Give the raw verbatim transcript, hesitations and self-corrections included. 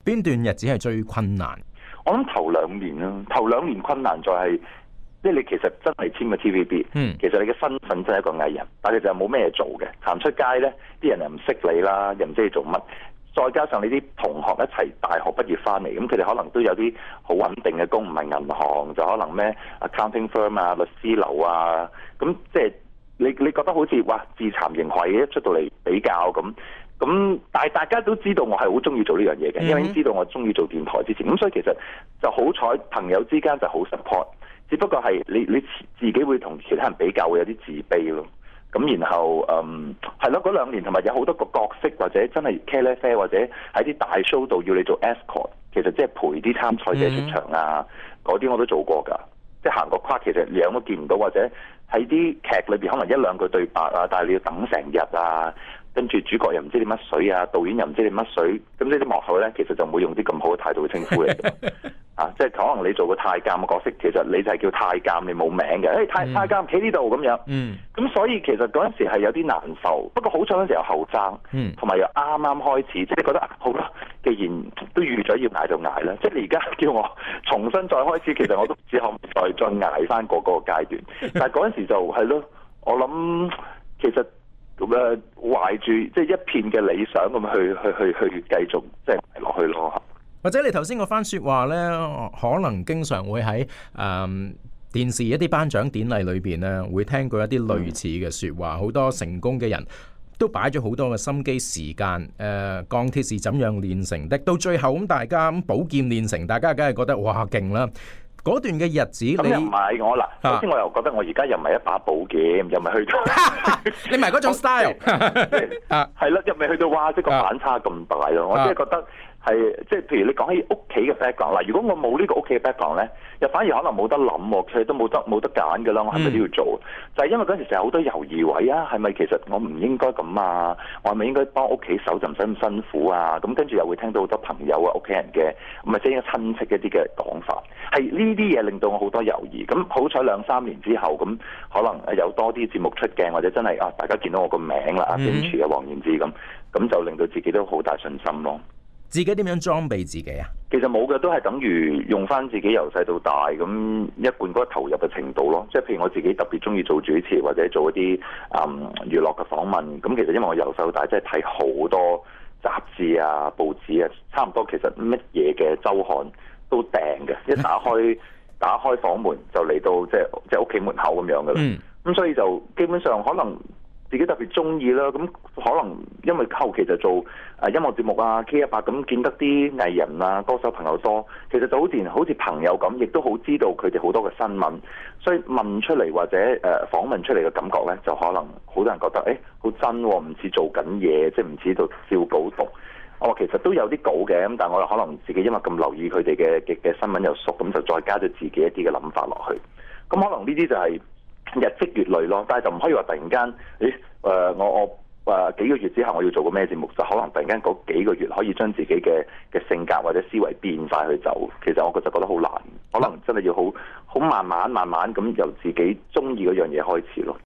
邊段日子係最困難？ 我諗頭兩年啦，頭兩年困難在係，即係你其實真係簽個 T V B， 嗯， 其實你嘅身份真係一個藝人，但係就冇咩做嘅，行出街咧，啲人又唔識你啦，又唔知你做乜。再加上你啲同學一齊大學畢業翻嚟，咁佢哋可能都有啲好穩定嘅工，唔係銀行就可能咩 accounting firm 啊、律師樓啊，咁即係你你覺得好似哇自慚形穢嘅，一出到嚟比較咁，咁但係大家都知道我係好中意做呢樣嘢嘅，因為已經知道我中意做電台之前，咁所以其實就好彩朋友之間就好 support， 只不過係你你自己會同其他人比較會有啲自卑咯。咁然後嗯係咯，嗰兩年同埋有好多個角色或者真係茄喱啡或者喺啲大 show 度要你做 escort， 其實即係陪啲參賽者出場啊，嗰啲我都做過㗎。即係行個框其實樣都見唔到，或者喺啲劇裏邊可能一兩句對白啊，但係你要等成日啊，跟住主角又唔知你乜水啊，導演又唔知你乜水，咁呢啲幕後咧其實就唔會用啲咁好嘅態度去稱呼你嘅。啊，即係可能你做個太監嘅角色，其實你就係叫太監，你冇名嘅。誒、哎，太太監企呢度咁樣。嗯。咁所以其實嗰陣時係有啲難受，不過好彩嗰陣時又後生，嗯，同埋又啱啱開始，即係覺得啊，好啦，既然都預咗要捱就捱啦。即係你而家叫我重新再開始，其實我都唔知可唔可以再再捱翻過嗰個階段。但係嗰陣時就係咯，我諗其實咁誒懷住即係一片嘅理想咁去去去去繼續即係捱落去咯。 或者你頭先嗰番説話呢，可能經常會喺誒、嗯、電視一啲頒獎典禮裏邊呢，會聽過一啲類似嘅説話。好、嗯、多成功嘅人都擺咗好多嘅心機時間。誒、呃，鋼鐵是怎樣煉成的？到最後咁，大家咁寶劍煉成，大家梗係覺得哇勁啦！嗰段嘅日子， 咁又唔係我嗱，首先我又覺得我而家又唔係一把寶劍，又唔係去到， 你唔係嗰種 style， 係啦，又唔係去到哇，即係個反差咁大咯。我即係覺得。係即係譬如你講起屋企嘅 background 嗱，如果我冇呢個屋企嘅 background 咧，又反而可能冇得諗喎，其實都冇得冇得揀㗎啦，我係咪都要做？嗯、就係因為嗰陣時成日好多猶豫位啊，係咪其實我唔應該咁啊？我係咪應該幫屋企手就唔使咁辛苦啊？咁跟住又會聽到好多朋友啊、屋企人嘅唔係即係親戚一啲嘅講法，係呢啲嘢令到我好多猶豫。咁好彩兩三年之後，咁可能有多啲節目出鏡，或者真係啊大家見到我個名啦，阿邊廚啊、黃燕姿咁，咁就令到自己都好大信心咯。 自己點樣裝備自己啊？ 其實冇嘅，都係等於用翻自己由細到大咁一貫嗰個投入嘅程度咯。即係譬如我自己特別中意做主持或者做一啲嗯娛樂嘅訪問。咁其實因為我由細到大即係睇好多雜誌啊、報紙啊，差唔多其實乜嘢嘅週刊都訂嘅。一打開打開房門就嚟到即係即係屋企門口咁樣嘅啦。咁、嗯、所以就基本上可能自己特別中意啦，咁可能因為後期就做誒音樂節目啊 K 一百咁，見得啲藝人啊歌手朋友多，其實就好似好似朋友咁，亦都好知道佢哋好多嘅新聞，所以問出嚟或者誒、呃、訪問出嚟嘅感覺咧，就可能好多人覺得誒好真喎，唔似做緊嘢，即係唔似度照稿讀。我話其實都有啲稿嘅，咁但係我可能自己因為咁留意佢哋嘅嘅嘅新聞又熟，咁就再加咗自己一啲嘅諗法落去。咁可能呢啲就係、是。日積月累咯，但係就唔可以話突然間，誒、呃、我我誒、呃、幾個月之後我要做個咩節目，就可能突然間嗰幾個月可以將自己嘅嘅性格或者思維變晒去走。其實我就覺得好難，可能真係要好好慢慢慢慢咁由自己中意嗰樣嘢開始咯。